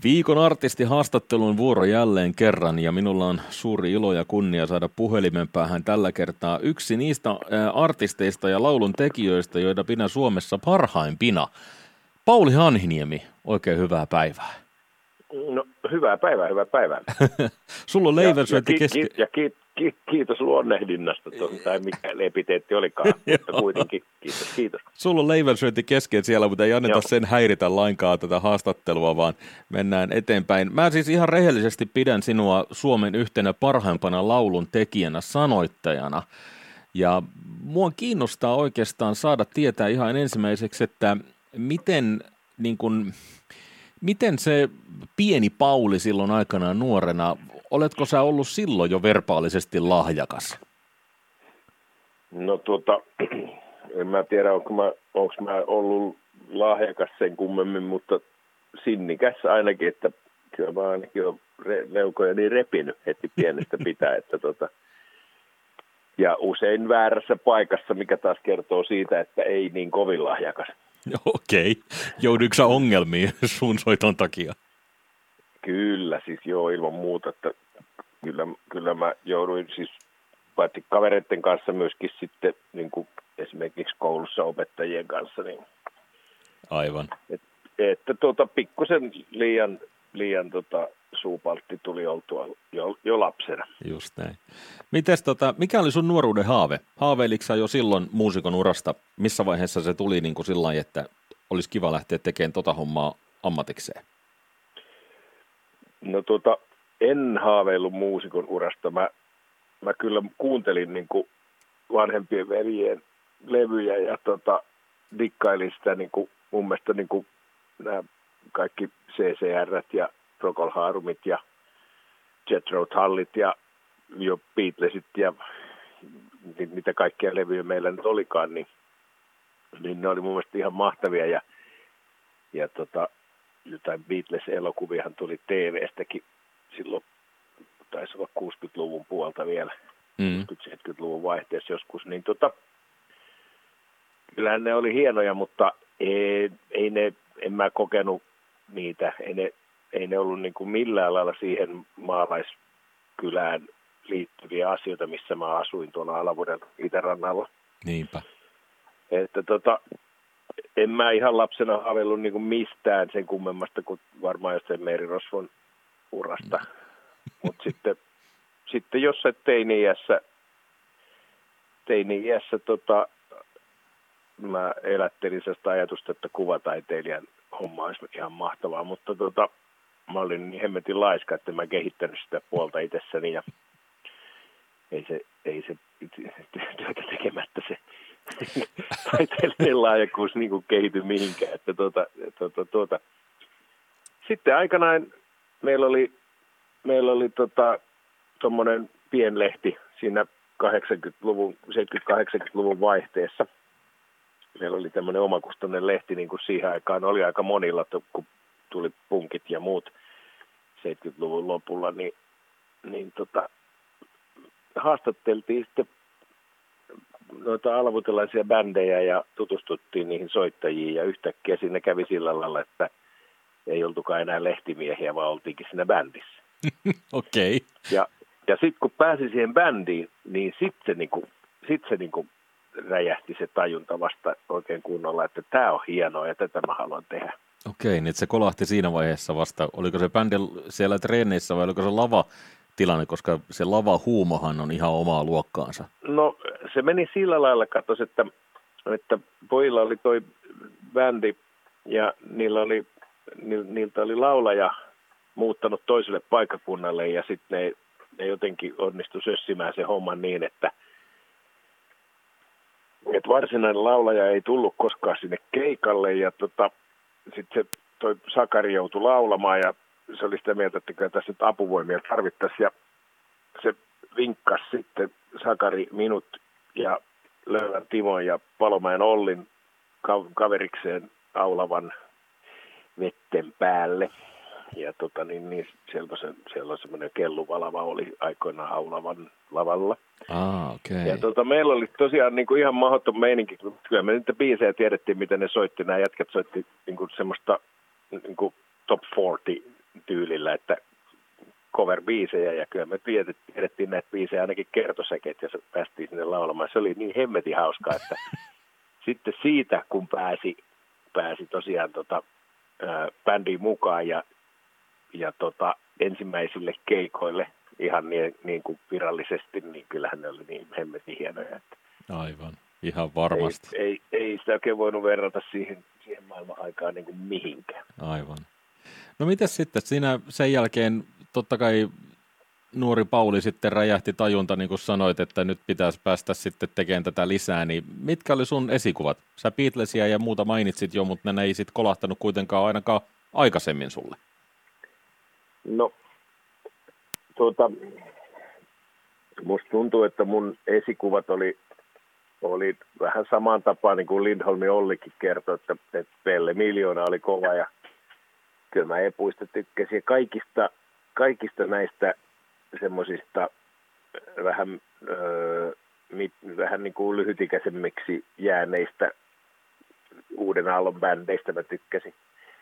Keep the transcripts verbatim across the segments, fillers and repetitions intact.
Viikon artistihaastattelun vuoro jälleen kerran ja minulla on suuri ilo ja kunnia saada puhelimen päähän tällä kertaa yksi niistä artisteista ja laulun tekijöistä, joita pidän Suomessa parhaimpina. Pauli Hanhiniemi, oikein hyvää päivää. No hyvää päivää, hyvää päivää. Sulla on leivänsyönti kesken. Ja ki, ki, kiitos luonnehdinnasta, tai mikä epiteetti olikaan, mutta kuitenkin kiitos, kiitos. Sulla on leivänsyönti kesken siellä, mutta ei anneta Joo. sen häiritä lainkaan tätä haastattelua, vaan mennään eteenpäin. Mä siis ihan rehellisesti pidän sinua Suomen yhtenä parhaimpana laulun tekijänä, sanoittajana. Ja mua kiinnostaa oikeastaan saada tietää ihan ensimmäiseksi, että miten niin kun, Miten se pieni Pauli silloin aikanaan nuorena, oletko sä ollut silloin jo verbaalisesti lahjakas? No tuota, en mä tiedä, onko mä, onko mä ollut lahjakas sen kummemmin, mutta sinnikäs ainakin, että kyllä mä ainakin olen leukoja niin repinyt heti pienestä pitää, että tota, ja usein väärässä paikassa, mikä taas kertoo siitä, että ei niin kovin lahjakas. Okei. Joudutko sä ongelmiin sun soiton takia? Kyllä, siis joo, ilman muuta. Että kyllä, kyllä mä jouduin siis paitsi kavereiden kanssa myöskin sitten niin kuin esimerkiksi koulussa opettajien kanssa. Niin, Aivan. Et, että tuota, pikkusen liian, liian tota, suupaltti tuli oltua jo, jo lapsena. Just näin. Mites, tota, mikä oli sun nuoruuden haave? Haaveiliko sä jo silloin muusikon urasta? Missä vaiheessa se tuli niin kuin sillä lailla, että olisi kiva lähteä tekemään tota hommaa ammatikseen? No tuota, en haaveillut muusikon urasta. Mä, mä kyllä kuuntelin niin kuin vanhempien veljien levyjä ja tota, dikkailin sitä niin kuin, mun mielestä niin kuin nämä kaikki C C R:t ja Procol Harumit ja Jethro Tullit ja jo Beatlesit ja mitä kaikkia levyjä meillä nyt olikaan, niin, niin ne oli mun mielestä ihan mahtavia. Ja, ja tota, jotain Beatles-elokuviahan tuli T V:stäkin silloin, taisi olla kuusikymmentäluvun puolta vielä, mm. kuusikymmentä-seitsemänkymmentäluvun vaihteessa joskus, niin tota, kyllähän ne oli hienoja, mutta ei, ei ne, en mä kokenut niitä, ei ne, ei ne ollut niin kuin millään lailla siihen maalaiskylään liittyviä asioita, missä mä asuin tuolla Alavuuden itärannalla. Niinpä. Että tota, en mä ihan lapsena haaveillut niin kuin mistään sen kummemmasta kuin varmaan jostain Meeri Rosvon urasta. Mutta sitten, sitten jossain teini-iässä, teini-iässä tota, mä elättelin sellaista ajatusta, että kuvataiteilijan homma olisi ihan mahtavaa, mutta tota, mä olin niin hemmetin laiska, että mä kehittänyt sitä puolta itsessäni ja ei se, ei se työtä tekemättä se taiteellinen lahjakkuus niin kuin kehity mihinkään. Että tuota, tuota, tuota. Sitten aikanaan meillä oli, meillä oli tota, tommonen pienlehti siinä kahdeksankymmentäluvun, seitsemänkymmentä-kahdeksankymmentäluvun vaihteessa. Meillä oli tämmöinen omakustainen lehti, niin kuin siihen aikaan oli aika monilla, kun tuli punkit ja muut seitsemänkymmentäluvun lopulla, niin, niin tota, haastatteltiin sitten noita alvutilaisia bändejä ja tutustuttiin niihin soittajiin ja yhtäkkiä siinä kävi sillä lailla, että ei oltukaan enää lehtimiehiä, vaan oltiinkin siinä bändissä. Okei. Okay. Ja, ja sitten kun pääsi siihen bändiin, niin sitten se, niinku, sit se niinku räjähti se tajunta vasta oikein kunnolla, että tämä on hienoa ja tätä mä haluan tehdä. Okei, niin se kolahti siinä vaiheessa vasta. Oliko se bändi siellä treeneissä vai oliko se lava-tilanne, koska se lava-huumohan on ihan omaa luokkaansa? No se meni sillä lailla, katos, että, että pojilla oli toi bändi ja niillä oli, niiltä oli laulaja muuttanut toiselle paikkakunnalle ja sitten ne, ne jotenkin onnistu sössimään se homman niin, että että varsinainen laulaja ei tullut koskaan sinne keikalle ja tota, sitten se toi Sakari joutui laulamaan ja se oli sitä mieltä, että kyllä tässä nyt apuvoimia tarvittaisiin ja se vinkkasi sitten Sakari minut ja Löylän Timon ja Palomäen Ollin kaverikseen aulavan vetten päälle. Ja tota, niin, niin siellä, se, siellä on semmoinen kelluvalava oli aikoinaan aulavan lavalla. Ah, okay. Ja tota, meillä oli tosiaan niin kuin ihan mahdoton meininki. Kyllä me niitä biisejä tiedettiin, miten ne soitti. Nämä jätkät soitti niin kuin semmoista niin kuin top neljäkymmentä tyylillä, että cover-biisejä, ja kyllä me tiedettiin näitä biisejä ainakin kertosäkeet, ja se päästiin sinne laulamaan. Se oli niin hemmetin hauskaa, että sitten siitä, kun pääsi, pääsi tosiaan tota, ää, bändiin mukaan ja, ja tota, ensimmäisille keikoille ihan niin, niin kuin virallisesti, niin kyllähän ne oli niin hemmetin hienoja. Että aivan, ihan varmasti. Ei, ei, ei sitä oikein voinut verrata siihen, siihen maailman aikaan niin kuin mihinkään. Aivan. No mitäs sitten, siinä sen jälkeen totta kai nuori Pauli sitten räjähti tajunta, niin kuin sanoit, että nyt pitäisi päästä sitten tekemään tätä lisää, niin mitkä oli sun esikuvat? Sä Beatlesia ja muuta mainitsit jo, mutta ne ei sitten kolahtanut kuitenkaan ainakaan aikaisemmin sulle. No, tuota, musta tuntuu, että mun esikuvat oli, oli vähän samaan tapaan, niin kuin Lindholmin Ollikin kertoi, että, että Pelle Miljoona oli kova, ja kyllä mä Epuista tykkäsin, ja kaikista, kaikista näistä semmoisista vähän, öö, mit, vähän niin kuin lyhytikäisemmiksi jääneistä uuden aallon bändeistä mä tykkäsin.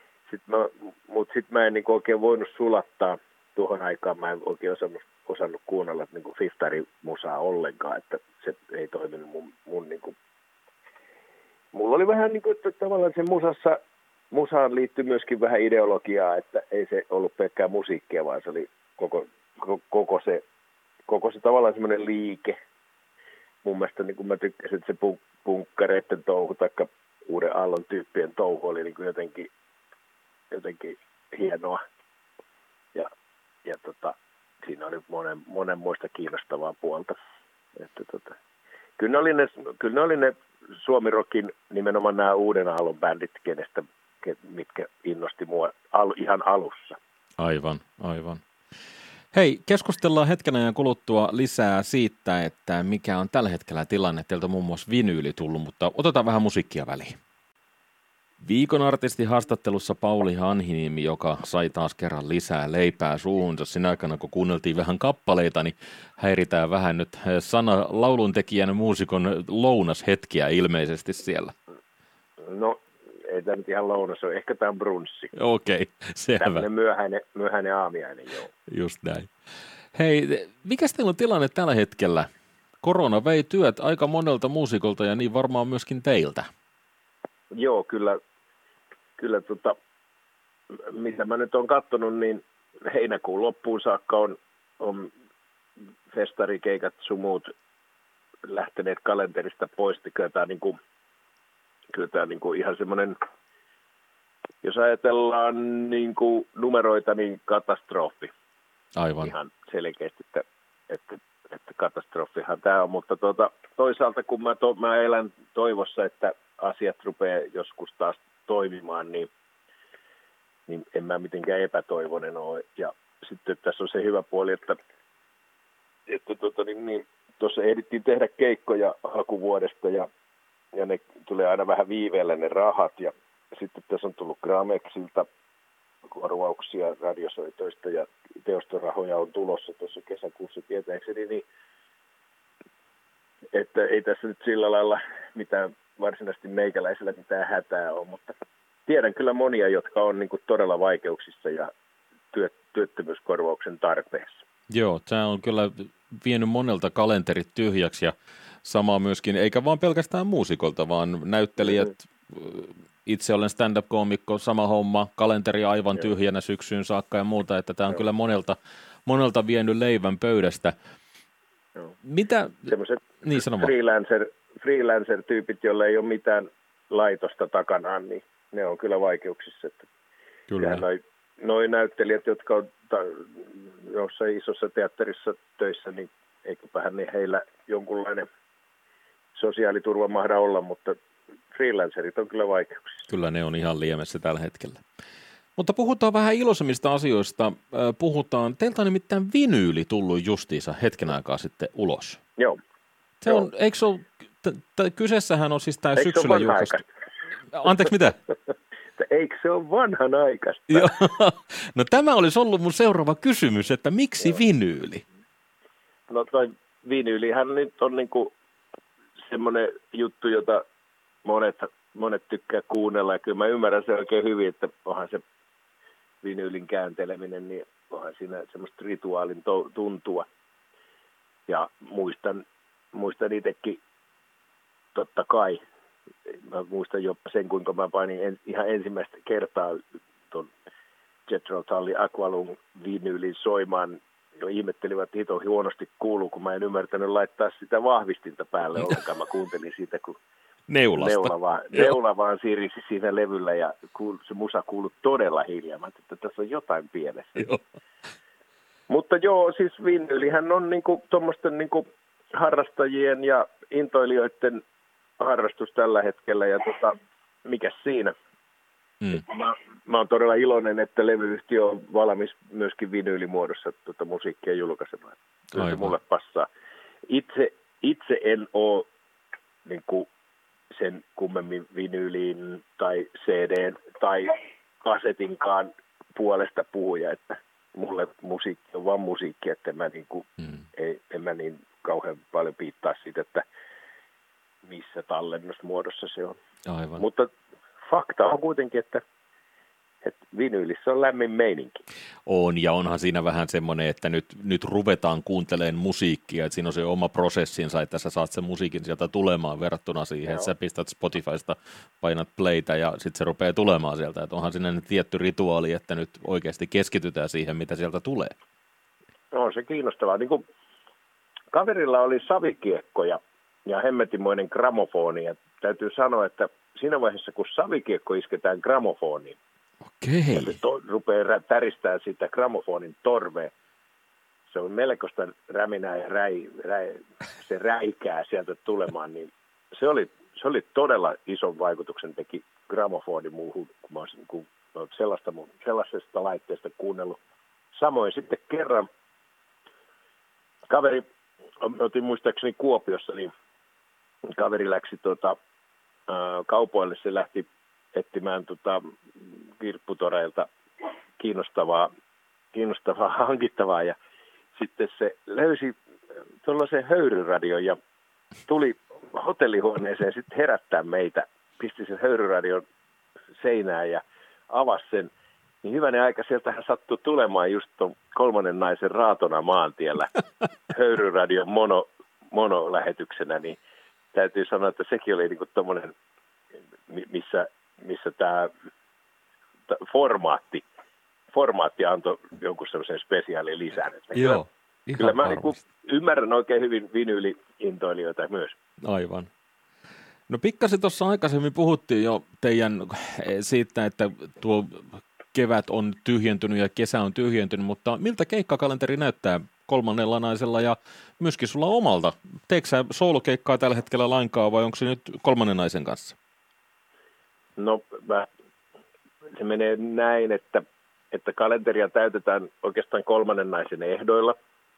Mutta sitten mä en niin oikein voinut sulattaa tuohon aikaan, mä en oikein osannut, osannut kuunnella niin kuin fiftari-musaa ollenkaan, että se ei toiminut mun, mun niin kuin. Mulla oli vähän niin kuin, että tavallaan se musassa, musaan liittyi myöskin vähän ideologiaa, että ei se ollut pelkkää musiikkia, vaan se oli koko Koko se, koko se tavallaan semmoinen liike. Mun mielestä niin kun mä tykkäsin, että se punkkareiden touhu tai uuden aallon tyyppien touhu oli niin kuin jotenkin, jotenkin hienoa. Ja, ja tota, siinä oli monen, monen muista kiinnostavaa puolta. Että tota, kyllä, ne oli ne, kyllä ne oli ne Suomi-rockin nimenomaan nämä uuden aallon bändit, kenestä, mitkä innosti mua al, ihan alussa. Aivan, aivan. Hei, keskustellaan hetken ajan kuluttua lisää siitä, että mikä on tällä hetkellä tilanne. Teiltä on muun muassa vinyyli tullut, mutta otetaan vähän musiikkia väliin. Viikon artistin haastattelussa Pauli Hanhiniemi, joka sai taas kerran lisää leipää suuhunsa. Siinä aikana, kun kuunneltiin vähän kappaleita, niin häiritään vähän nyt sana lauluntekijän muusikon lounashetkiä ilmeisesti siellä. No, ei tämä nyt ihan lounas ole. Ehkä tämä on brunssi. Okei, selvä. Tämmöinen myöhäinen, myöhäinen aamiainen, joo. Just näin. Hei, mikä teillä on tilanne tällä hetkellä? Korona vei työt aika monelta muusikolta ja niin varmaan myöskin teiltä. Joo, kyllä. Kyllä tota, mitä mä nyt oon katsonut, niin heinäkuun loppuun saakka on, on festarikeikat sun muut lähteneet kalenterista pois. Kyllä tämä niin kuin, kyllä tämä niin kuin ihan semmoinen, jos ajatellaan niin kuin numeroita, niin katastrofi. Aivan. Ihan selkeästi, että, että, että katastrofihan tämä on, mutta tuota, toisaalta kun mä, to, mä elän toivossa, että asiat rupeaa joskus taas toimimaan, niin, niin en mä mitenkään epätoivoinen ole. Ja sitten tässä on se hyvä puoli, että, että tuota, niin, niin, tuossa ehdittiin tehdä keikkoja hakuvuodesta ja, ja ne tulee aina vähän viiveellä ne rahat. Ja sitten tässä on tullut Gramexilta korvauksia radiosoitoista ja teostorahoja on tulossa tuossa kesäkuussa tietääkseni, niin että ei tässä nyt sillä lailla mitään varsinaisesti meikäläisellä mitään hätää ole, mutta tiedän kyllä monia, jotka on niin kuin todella vaikeuksissa ja työt, työttömyyskorvauksen tarpeessa. Joo, tämä on kyllä vienyt monelta kalenterit tyhjäksi ja sama myöskin, eikä vaan pelkästään muusikolta, vaan näyttelijät, mm-hmm. Itse olen stand-up-koomikko, sama homma, kalenteri aivan Joo. tyhjänä syksyyn saakka ja muuta, että tämä on Joo. kyllä monelta, monelta vienyt leivän pöydästä. Joo. Mitä? Semmoiset niin, freelancer, freelancer-tyypit, joilla ei ole mitään laitosta takanaan, niin ne on kyllä vaikeuksissa. Että kyllä. Noi, noi näyttelijät, jotka on ta, jossain isossa teatterissa töissä, niin eiköpähän niin heillä jonkunlainen sosiaaliturva mahda olla, mutta freelancerit on kyllä vaikeuksissa. Kyllä ne on ihan liemessä tällä hetkellä. Mutta puhutaan vähän iloisemmista asioista. Puhutaan, teiltä on nimittäin vinyyli tullut justiinsa hetken aikaa sitten ulos. Joo. Se on, eikö se ole, t- t- kyseessähän on siis tämä syksyllä julkaistu. Anteeksi, mitä? Eikö se ole vanhanaikaista? Joo. No tämä olisi ollut mun seuraava kysymys, että miksi Joo. vinyyli? No toi vinyylihän nyt on niinku semmoinen juttu, jota monet, monet tykkää kuunnella, ja kyllä mä ymmärrän sen oikein hyvin, että onhan se vinyylin käänteleminen, niin onhan siinä semmoista rituaalin to- tuntua. Ja muistan, muistan itsekin totta kai, mä muistan jopa sen, kuinka mä painin en, ihan ensimmäistä kertaa tuon Jethro Tullin Aqualung vinyylin soimaan. Jo ihmettelivät, hito huonosti kuuluu, kun mä en ymmärtänyt laittaa sitä vahvistinta päälle ollenkaan. Mä kuuntelin siitä, kun Neulasta. Neula vaan, neula vaan siirisi siinä levyllä ja kuul, se musa kuului todella hiljaa. Mä ajattelin, että tässä on jotain pielessä. Joo. Mutta joo, siis vinyylihän on niinku tuommoisten niinku harrastajien ja intoilijoiden harrastus tällä hetkellä. Ja tota, mikäs siinä? Mm. Mä, mä oon todella iloinen, että levyyhtiö on valmis myöskin vinyylimuodossa tuota musiikkia julkaisemaan. Kyllä se mulle passaa. Itse, itse en ole niin kuin sen kummemmin vinyyliin tai C D:n tai kasetinkaan puolesta puhuja, että mulle musiikki on vaan musiikki, että mä niin kuin, mm. ei, en mä niin kauhean paljon piittaa siitä, että missä tallennusmuodossa se on. Aivan. Mutta fakta on kuitenkin, että, että vinyylissä on lämmin meininki. On, ja onhan siinä vähän semmoinen, että nyt, nyt ruvetaan kuuntelemaan musiikkia, että siinä on se oma prosessinsa, että sä saat sen musiikin sieltä tulemaan verrattuna siihen, Joo. että sä pistät Spotifysta, painat playtä ja sitten se rupeaa tulemaan sieltä. Että onhan siinä tietty rituaali, että nyt oikeasti keskitytään siihen, mitä sieltä tulee. No, se kiinnostavaa. Niin kuin kaverilla oli savikiekkoja ja hemmetimoinen gramofoni, ja täytyy sanoa, että siinä vaiheessa, kun savikiekko isketään gramofoniin, Okei. ja se to- rupeaa täristää sitä gramofonin torvea, se on melkoista räminää ja räi, räi, se räikää sieltä tulemaan, niin se oli, se oli todella ison vaikutuksen teki gramofoni muuhun, kun mä olisin kun sellaista, sellaisesta laitteesta kuunnellut. Samoin sitten kerran kaveri, otin muistaakseni Kuopiossa, niin kaveri läksi tuota, kaupoille, se lähti etsimään tota, kirpputoreilta kiinnostavaa, kiinnostavaa hankittavaa, ja sitten se löysi tuollaisen höyryradion ja tuli hotellihuoneeseen sitten herättää meitä, pisti sen höyryradion seinään ja avasi sen, niin hyvänen aika sieltähän sattui tulemaan just tuon kolmannen naisen raatona maantiellä höyryradion mono, monolähetyksenä, niin täytyy sanoa, että sekin oli niinku tommoinen, missä, missä tämä formaatti, formaatti antoi jonkun semmoisen spesiaalin lisän. Joo, kyllä, kyllä mä niinku ymmärrän oikein hyvin vinyyli-intoilijoita myös. Aivan. No pikkasen tuossa aikaisemmin puhuttiin jo teidän siitä, että tuo kevät on tyhjentynyt ja kesä on tyhjentynyt, mutta miltä keikkakalenteri näyttää kolmannella naisella ja myöskin sulla omalta? Teekö sä soolokeikkaa tällä hetkellä lainkaan vai onko se nyt kolmannen naisen kanssa? No mä, se menee näin, että, että kalenteria täytetään oikeastaan kolmannen naisen ehdoilla.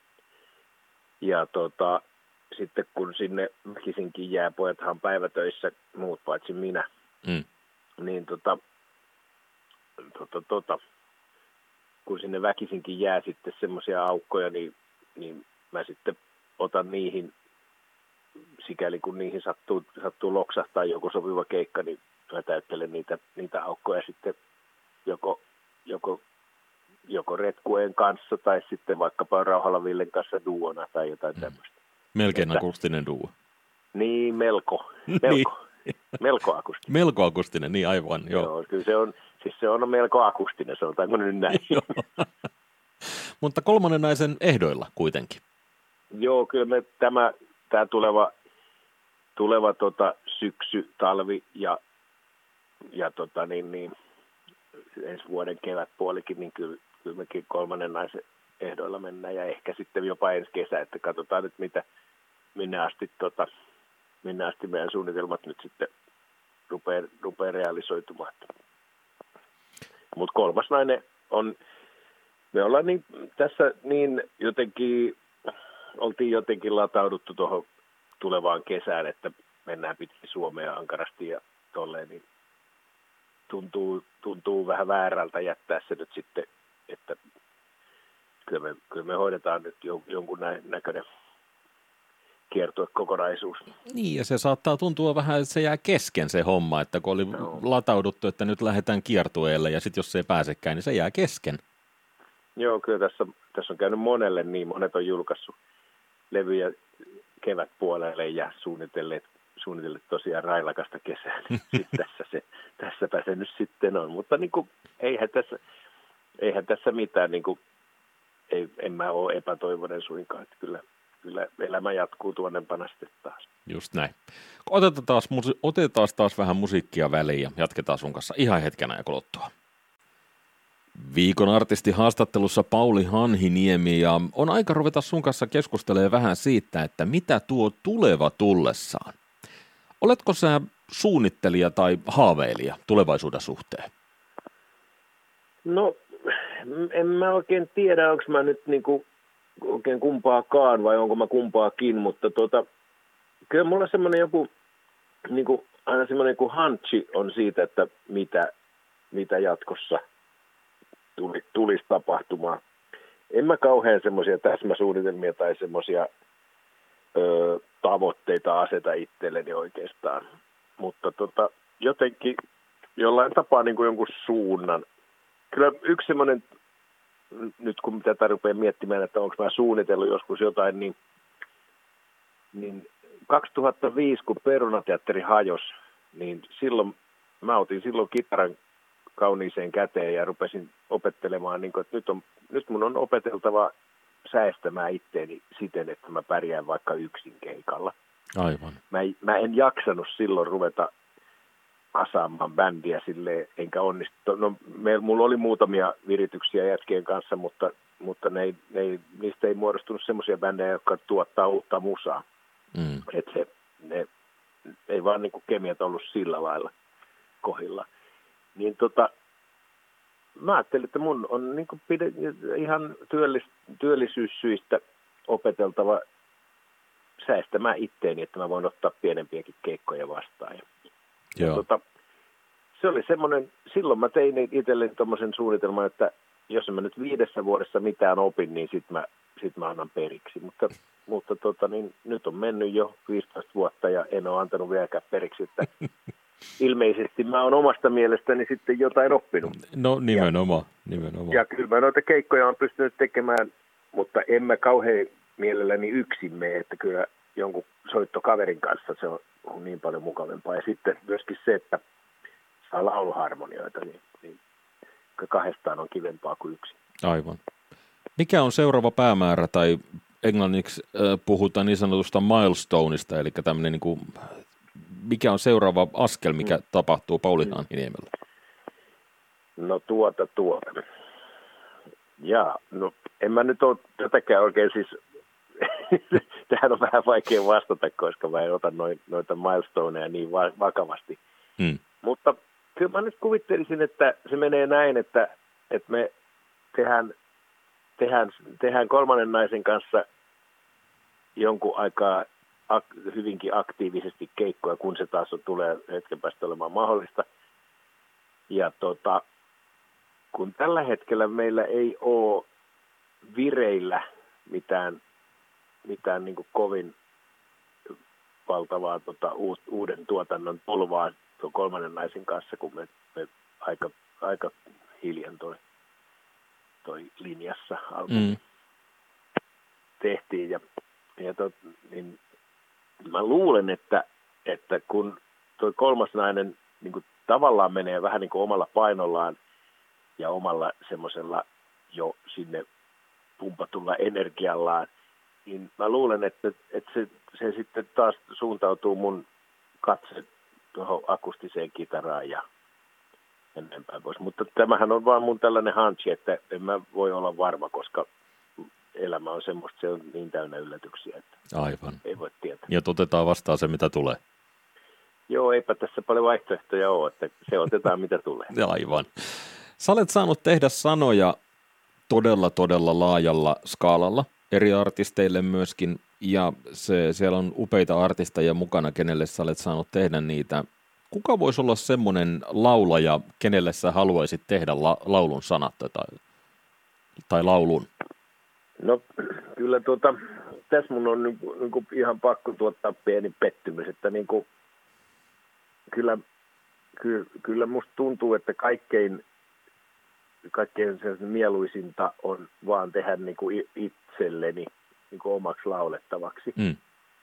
Ja tota, sitten kun sinne väkisinkin jää, pojathan päivätöissä, muut paitsi minä, mm. niin tota, tota, tota, kun sinne väkisinkin jää sitten semmoisia aukkoja, niin, niin mä sitten otan niihin, sikäli kun niihin sattuu, sattuu loksahtaa joku sopiva keikka, niin mä täyttelen niitä, niitä aukkoja sitten joko, joko, joko Retkueen kanssa tai sitten vaikkapa Rauhala Villen kanssa duona tai jotain mm. tämmöistä. Melkein että, akustinen duo. Niin, melko. Melko, melko akustinen. Melko akustinen, niin aivan, joo. joo kyllä se on, siis se on melko akustinen, sanotaanko nyt näin. Mutta kolmannen naisen ehdoilla kuitenkin. Joo, kyllä me tämä, tämä tuleva, tuleva tota, syksy, talvi ja, ja tota, niin, niin, ensi vuoden kevätpuolikin, niin kyllä, kyllä mekin kolmannen naisen ehdoilla mennään ja ehkä sitten jopa ensi kesä, että katsotaan nyt mitä, minne asti, tota, minne asti meidän suunnitelmat nyt sitten rupeaa, rupeaa realisoitumaan. Mutta kolmas nainen on, me ollaan niin, tässä niin jotenkin, oltiin jotenkin latauduttu tuohon tulevaan kesään, että mennään pitkin Suomea ankarasti ja tolleen, niin tuntuu, tuntuu vähän väärältä jättää se nyt sitten, että kyllä me, kyllä me hoidetaan nyt jonkun näköinen kiertuekokonaisuus. Niin, ja se saattaa tuntua vähän, että se jää kesken se homma, että kun oli no. latauduttu, että nyt lähdetään kiertueelle, ja sitten jos se ei pääsekään, niin se jää kesken. Joo, kyllä tässä, tässä on käynyt monelle niin, monet on julkaissut levyjä kevätpuolelle ja suunnitelleet, suunnitelleet tosiaan railakasta kesää, niin tässä se, tässäpä se nyt sitten on. Mutta niin kuin, eihän, tässä, eihän tässä mitään, niin kuin, ei, en mä ole epätoivoinen suinkaan, että kyllä, kyllä elämä jatkuu tuonnempana sitten taas. Just näin. Otetaan taas, otetaan taas vähän musiikkia väliin ja jatketaan sun kanssa ihan hetken ajan kuluttua. Viikon artisti haastattelussa Pauli Hanhiniemi, ja on aika ruveta sun kanssa keskustelemaan vähän siitä, että mitä tuo tuleva tullessaan. Oletko sä suunnittelija tai haaveilija tulevaisuuden suhteen? No, en mä oikein tiedä, onko mä nyt niinku oikein kumpaakaan vai onko mä kumpaakin, mutta tota, kyllä mulla semmoinen joku, niinku, aina semmoinen kuin hunchi on siitä, että mitä, mitä jatkossa tuli, tulisi tapahtumaan. En mä kauhean semmoisia täsmäsuunnitelmia tai semmoisia ö, tavoitteita aseta itselleni oikeastaan, mutta tota, jotenkin jollain tapaa niin kuin jonkun suunnan. Kyllä yksi semmoinen, nyt kun tätä rupeaa miettimään, että onko mä suunnitellut joskus jotain, niin, niin kaksituhattaviisi, kun Perunateatteri hajosi, niin silloin mä otin silloin kitaran kauniiseen käteen ja rupesin opettelemaan, niin kuin, että nyt, on, nyt mun on opeteltava säästämään itteeni siten, että mä pärjään vaikka yksin keikalla. Aivan. Mä, mä en jaksanut silloin ruveta asaamaan bändiä silleen, enkä onnistu. No, me, mulla oli muutamia virityksiä jätkien kanssa, mutta, mutta ne ei, ne ei, niistä ei muodostunut semmoisia bändejä, jotka tuottaa uutta musaa. Mm. Että se, ne ei vaan niin kuin kemiat ollut sillä lailla kohdilla. Niin tota, mä ajattelin, että mun on niin kuin pide, ihan työllis, työllisyyssyistä opeteltava säästämään itteeni, että mä voin ottaa pienempiäkin keikkoja vastaan. Ja, ja tota, se oli semmoinen, silloin mä tein itselleni tommoisen suunnitelman, että jos mä nyt viidessä vuodessa mitään opin, niin sit mä, sit mä annan periksi. Mutta, mutta tota, niin, nyt on mennyt jo viisitoista vuotta ja en ole antanut vieläkään periksi, että ilmeisesti mä oon omasta mielestäni sitten jotain oppinut. No nimenomaan, ja, nimenomaan. Ja kyllä mä noita keikkoja on pystynyt tekemään, mutta en mä kauhean mielelläni yksin mene, että kyllä jonkun soittokaverin kanssa se on, on niin paljon mukavampaa. Ja sitten myöskin se, että saa lauluharmonioita, niin, niin kahdestaan on kivempaa kuin yksin. Aivan. Mikä on seuraava päämäärä, tai englanniksi äh, puhutaan niin sanotusta milestoneista, eli tämmöinen niin kuin mikä on seuraava askel, mikä mm. tapahtuu Pauli Hanhiniemellä? No tuota, tuota. Jaa, no en mä nyt ole tätäkään oikein siis, tähän on vähän vaikea vastata, koska mä en ota noin, noita milestoneja niin vakavasti. Mm. Mutta kyllä mä nyt kuvittelisin, että se menee näin, että, että me tehdään, tehdään, tehdään kolmannen naisen kanssa jonkun aikaa ak- hyvinkin aktiivisesti keikkoja, kun se taas on, tulee hetken päästä olemaan mahdollista. Ja tota, kun tällä hetkellä meillä ei ole vireillä mitään, mitään niin kuin kovin valtavaa tota, uuden tuotannon tulvaa tuon kolmannen naisen kanssa, kun me, me aika, aika hiljan toi, toi linjassa albumi mm. tehtiin. Ja, ja tot, niin mä luulen, että, että kun tuo kolmas nainen niin kuin tavallaan menee vähän niin kuin omalla painollaan ja omalla semmoisella jo sinne pumpatulla energiallaan, niin mä luulen, että, että se, se sitten taas suuntautuu mun katse tuohon akustiseen kitaraan ja näin päin pois. Mutta tämähän on vaan mun tällainen hunchi, että en mä voi olla varma, koska elämä on semmoista, se on niin täynnä yllätyksiä, että aivan. Ei voi tietää. Ja otetaan vastaan se, mitä tulee. Joo, eipä tässä paljon vaihtoehtoja ole, että se otetaan, mitä tulee. Aivan. Sä olet saanut tehdä sanoja todella, todella laajalla skaalalla, eri artisteille myöskin, ja se, siellä on upeita artisteja mukana, kenelle sä olet saanut tehdä niitä. Kuka voisi olla semmoinen laulaja, kenelle sä haluaisit tehdä la, laulun sanat tai, tai laulun? No kyllä tuota, tässä mun on niin kuin, niin kuin ihan pakko tuottaa pieni pettymys, että niin kuin, kyllä, kyllä, kyllä musta tuntuu, että kaikkein, kaikkein mieluisinta on vaan tehdä niin kuin itselleni niin kuin omaksi laulettavaksi. Mm.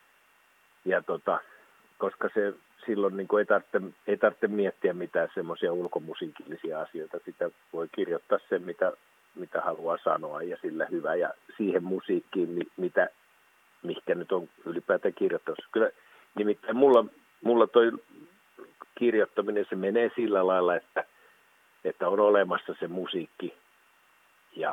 Ja tota, koska se silloin niin kuin ei, tarvitse, ei tarvitse miettiä mitään semmoisia ulkomusiikillisia asioita. Sitä voi kirjoittaa sen, mitä, mitä haluaa sanoa ja sillä hyvä. Ja siihen musiikkiin, mitä, mikä nyt on ylipäätään kirjoittamassa. Kyllä nimittäin mulla, mulla toi kirjoittaminen, se menee sillä lailla, että, että on olemassa se musiikki ja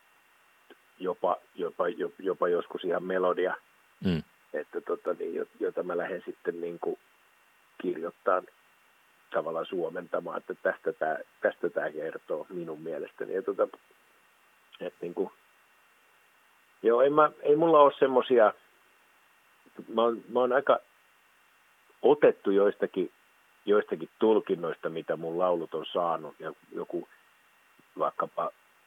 jopa, jopa, jopa, jopa joskus ihan melodia. Mm. Että tota, niin, jota mä lähden sitten niin kuin kirjoittamaan tavallaan suomentamaan, että tästä tämä tästä tää kertoo minun mielestäni. Ja tota, että niin kuin, joo, ei, mä, ei mulla ole semmoisia, mä oon, mä oon aika otettu joistakin, joistakin tulkinnoista, mitä mun laulut on saanut, ja joku vaikkapa,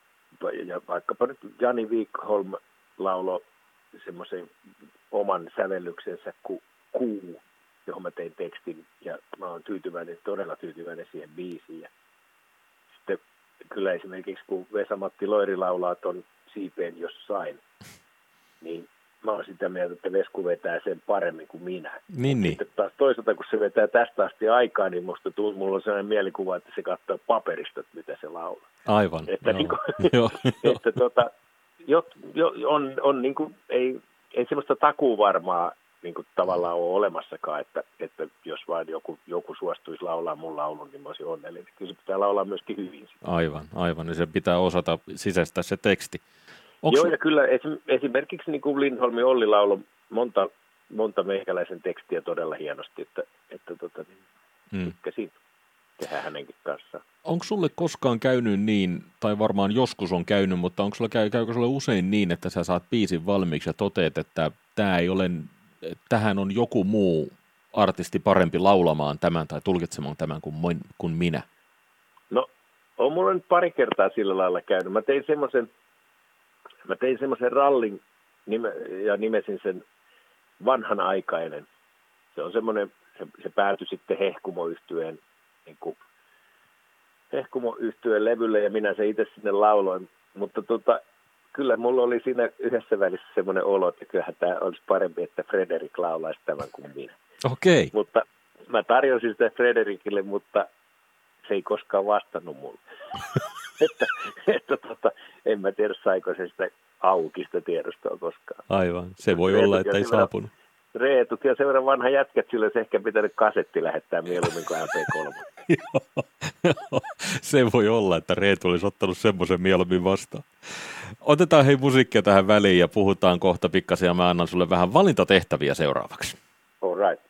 ja vaikkapa nyt Jani Wikholm laulo semmoisen oman sävellyksensä kuin Kuu, johon mä tein tekstin, ja mä oon tyytyväinen, todella tyytyväinen siihen biisiin. Ja sitten kyllä esimerkiksi, kun Vesa-Matti Loiri laulaa ton Siipeen jossain, niin mä oon sitä mieltä, että Vesku vetää sen paremmin kuin minä. Niin, niin. Sitten taas toisaalta, kun se vetää tästä asti aikaa, niin musta tuu, mulla on sellainen mielikuva, että se katsoo paperista, mitä se laulaa. Aivan, että joo. Niin kuin, joo, että tota, jo, jo, on, on niin kuin, ei, ei semmoista takuuvarmaa niin kuin tavallaan ole olemassakaan, että, että jos vain joku, joku suostuisi laulaa mun laulun, niin mä olisin onnellinen. Kyllä se pitää laulaa myöskin hyvin. Aivan, aivan. Ja se pitää osata sisäistää se teksti. Onks... Joo, ja kyllä esimerkiksi niin kuin Lindholmin Olli lauloi monta, monta meikäläisen tekstiä todella hienosti, että, että tota, niin, tykkäsin tehdä hänenkin kanssaan. Onko sulle koskaan käynyt niin, tai varmaan joskus on käynyt, mutta onko sulle, käy, käykö sulle usein niin, että sä saat biisin valmiiksi ja toteat, että tää ei ole, tähän on joku muu artisti parempi laulamaan tämän tai tulkitsemaan tämän kuin, kuin minä? No, on mulla nyt pari kertaa sillä lailla käynyt. Mä tein semmoisen Mä tein semmoisen rallin nime, ja nimesin sen Vanhanaikainen. Se on semmoinen, se, se päätyi sitten Hehkumo-yhtyeen, niin kuin Hehkumo-yhtyeen levylle ja minä se itse sinne lauloin. Mutta tota, kyllä mulla oli siinä yhdessä välissä semmoinen olo, että kyllähän tämä olisi parempi, että Frederik laulaisi tämän kuin minä. Okei. Okay. Mutta mä tarjosin sitä Frederikille, mutta se ei koskaan vastannut mulle. että, että tota, en mä tiedä, saiko se sitä auki sitä tiedostoa koskaan. Aivan, se voi Reetut olla, että ei saapunut. Reetut ja sen verran vanha jätkät, sillä olisi ehkä pitänyt kasetti lähettää mieluummin kuin M P kolme. Joo, se voi olla, että Reetu olisi ottanut semmoisen mieluummin vastaan. Otetaan hei musiikkia tähän väliin ja puhutaan kohta pikkasen ja mä annan sulle vähän valintatehtäviä seuraavaksi. All right.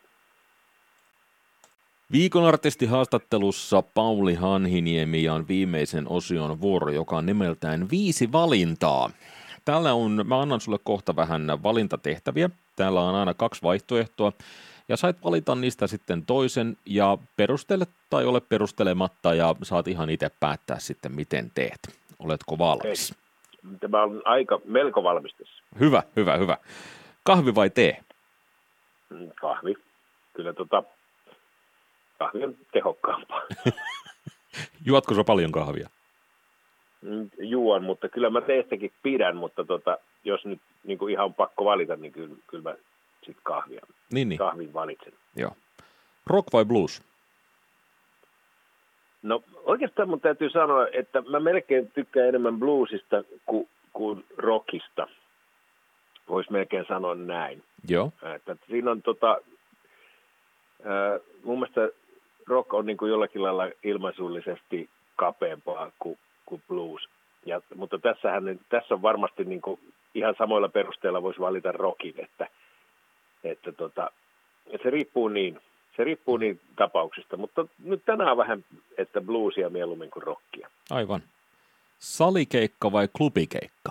Viikon artistihaastattelussa Pauli Hanhiniemi ja on viimeisen osion vuoro, joka on nimeltään Viisi valintaa. Täällä on, mä annan sulle kohta vähän valintatehtäviä. Täällä on aina kaksi vaihtoehtoa ja sait valita niistä sitten toisen ja perustele tai ole perustelematta ja saat ihan itse päättää sitten miten teet. Oletko valmis? Hei, tämä on aika melko valmis tässä. Hyvä, hyvä, hyvä. Kahvi vai tee? Kahvi. Kyllä tota... Kahvi on tehokkaampaa. Juotko sä paljon kahvia? Juon, mutta kyllä mä teestäkin pidän, mutta tota, jos nyt niin kuin ihan pakko valita, niin kyllä, kyllä mä sit kahvia, niin, niin. kahvin valitsen. Joo. Rock vai blues? No oikeastaan mun täytyy sanoa, että mä melkein tykkään enemmän bluesista kuin, kuin rockista. Voisi melkein sanoa näin. Joo. Että siinä on tota, äh, mun mielestä rock on niin kuin jollakin lailla ilmaisullisesti kapeampaa kuin, kuin blues. Ja, mutta tässähän, tässä on varmasti niin kuin ihan samoilla perusteilla voisi valita rockin, että, että tota, se riippuu niin, se riippuu niin tapauksista, mutta nyt tänään on vähän, että bluesia mieluummin kuin rockia. Aivan. Salikeikka vai klubikeikka?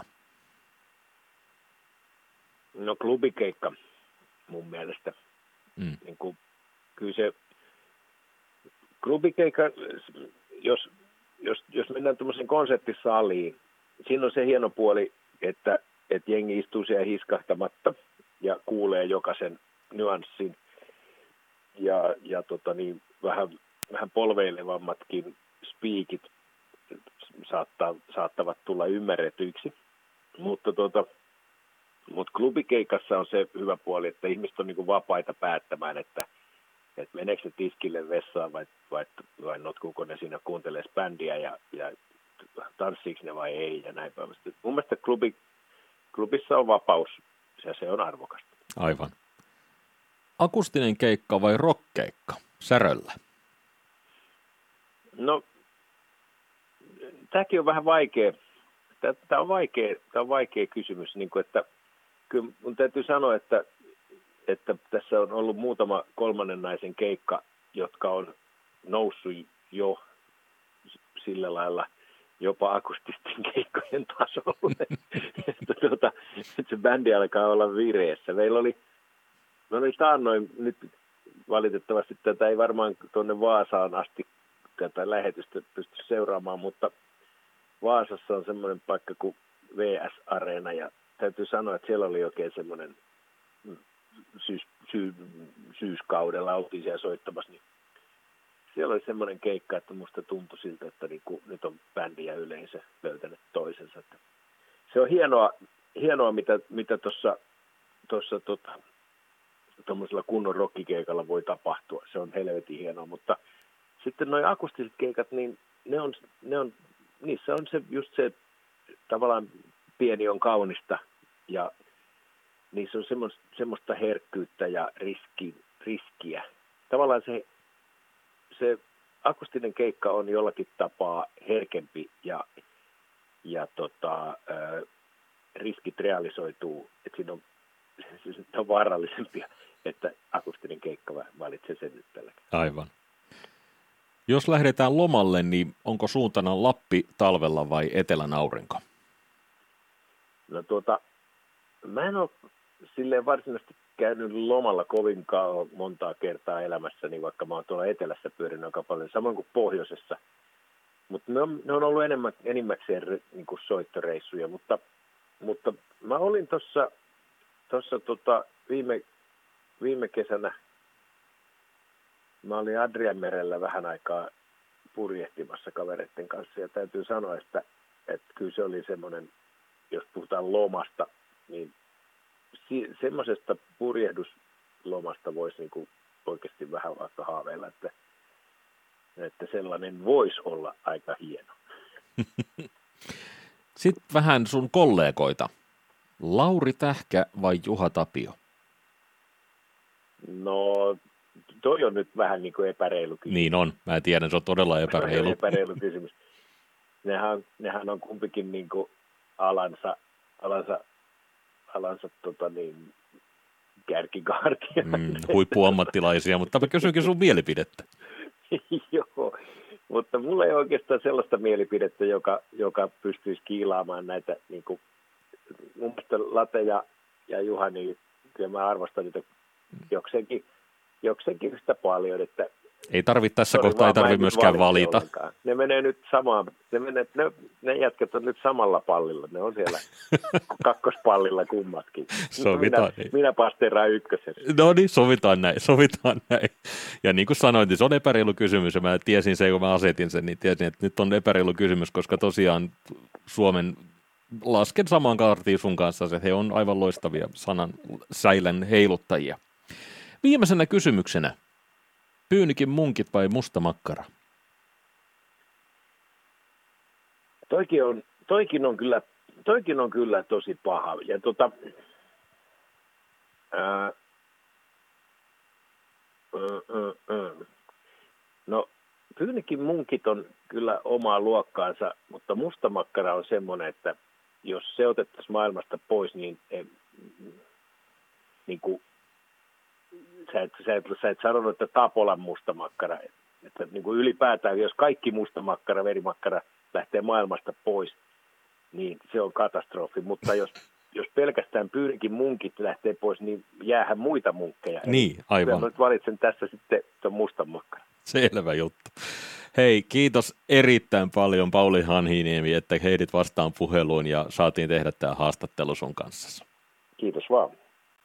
No klubikeikka mun mielestä. Mm. Niin kuin, kyllä se klubikeikka, jos, jos, jos mennään tuommoisen konserttisaliin, siinä on se hieno puoli, että, että jengi istuu siellä hiskahtamatta ja kuulee jokaisen nyanssin. Ja, ja tota niin, vähän, vähän polveilevammatkin spiikit saattaa, saattavat tulla ymmärretyiksi. Mutta tota, mut klubikeikassa on se hyvä puoli, että ihmiset on niin kuin vapaita päättämään, että, että meneekö ne tiskille vessaan vai, vai, vai notkuuko ne siinä kuuntelee bändiä ja, ja tanssiiko ne vai ei ja näin päin. Mun mielestä klubi, klubissa on vapaus ja se on arvokasta. Aivan. Akustinen keikka vai rockkeikka Säröllä? No, tämäkin on vähän vaikea. Tämä on vaikea, tämä on vaikea kysymys, niin kuin, että kyllä mun täytyy sanoa, että, että tässä on ollut muutama kolmannen naisen keikka, jotka on noussut jo sillä lailla jopa akustisten keikkojen tasolle, että, tuota, että se bändi alkaa olla vireessä. Meillä oli, me oli taannoin, nyt valitettavasti tätä ei varmaan tuonne Vaasaan asti tätä lähetystä pysty seuraamaan, mutta Vaasassa on semmoinen paikka kuin V S-areena ja täytyy sanoa, että siellä oli oikein semmoinen syys, syy, syyskaudella, oltiin siellä soittamassa, niin siellä oli semmoinen keikka, että musta tuntui siltä, että niinku, nyt on bändi ja yleisö löytänyt toisensa. Että se on hienoa, hienoa mitä, mitä tuossa tossa, tota, tuommoisella kunnon rockikeikalla voi tapahtua. Se on helvetin hienoa, mutta sitten nuo akustiset keikat, niin ne on, ne on, niissä on se, just se tavallaan pieni on kaunista ja niissä on semmoista, semmoista herkkyyttä ja riski, riskiä. Tavallaan se, se akustinen keikka on jollakin tapaa herkempi ja, ja tota, ä, riskit realisoituu, että siinä on, se on vaarallisempia, että akustinen keikka valitsee sen nyt tällä. Aivan. Jos lähdetään lomalle, niin onko suuntana Lappi talvella vai etelän aurinko? No tuota, mä en ole silleen varsinaisesti käynyt lomalla kovinkaan montaa kertaa elämässäni, vaikka mä oon tuolla etelässä pyörinyt aika paljon, samoin kuin pohjoisessa. Mutta ne on, ne on ollut enemmän, enimmäkseen niin kuin soittoreissuja, mutta, mutta mä olin tuossa tossa, tota, viime, viime kesänä, mä olin Adrianmerellä vähän aikaa purjehtimassa kavereiden kanssa ja täytyy sanoa, että, että kyllä se oli semmoinen, jos puhutaan lomasta, niin si- semmoisesta purjehduslomasta voisi niin kuin oikeasti vähän vaikka haaveilla, että, että sellainen voisi olla aika hieno. Sitten vähän sun kollegoita. Lauri Tähkä vai Juha Tapio? No, toi on nyt vähän niin kuin epäreilu kysymys. Niin on, mä tiedän, se on todella epäreilu. Se on epäreilu kysymys. Nehän, nehän on kumpikin niin kuin alansa, alansa, alansa tota niin, kärkikaartia. Mm, huippuammattilaisia, mutta mä kysynkin sun mielipidettä. Joo, mutta mulla ei oikeastaan sellaista mielipidettä, joka, joka pystyisi kiilaamaan näitä, niin kuin, mun mielestä Late ja, ja Juha, niin kyllä mä arvostan niitä jokseenkin, jokseenkin yhtä paljon, että ei tarvitse tässä kohtaa, ei tarvitse myöskään valita. Ollenkaan. Ne menee nyt samaan, ne, menee, ne, ne jätkät on nyt samalla pallilla, ne on siellä kakkospallilla kummatkin. Sovitaan minä, minä pasteeraan ykkösen. No niin, sovitaan näin, sovitaan näin. Ja niin kuin sanoin, niin se on epäreilu kysymys, ja mä tiesin sen, kun mä asetin sen, niin tiesin, että nyt on epäreilu kysymys, koska tosiaan Suomen lasken samaan kaartiin sun kanssa, että he on aivan loistavia sanan säilän heiluttajia. Viimeisenä kysymyksenä. Pyynikin munkit vai musta makkara? Toikin on, toikin on, kyllä, toikin on kyllä tosi paha. Ja tota, ää, ää, ää, no, pyynikin munkit on kyllä omaa luokkaansa, mutta musta makkara on semmoinen, että jos se otettaisiin maailmasta pois, niin, eh, niin kuin Sä et, sä, et, sä et sanonut, että Tapolan mustamakkara, että niin kuin ylipäätään, jos kaikki mustamakkara, verimakkara lähtee maailmasta pois, niin se on katastrofi. Mutta jos, jos pelkästään Pyynikin munkit lähtee pois, niin jäähän muita munkkeja. Niin, aivan. Mä nyt valitsen tässä sitten tuon mustamakkara. Selvä juttu. Hei, kiitos erittäin paljon Pauli Hanhiniemi, että heidit vastaan puheluun ja saatiin tehdä tämä haastattelu sun kanssa. Kiitos vaan.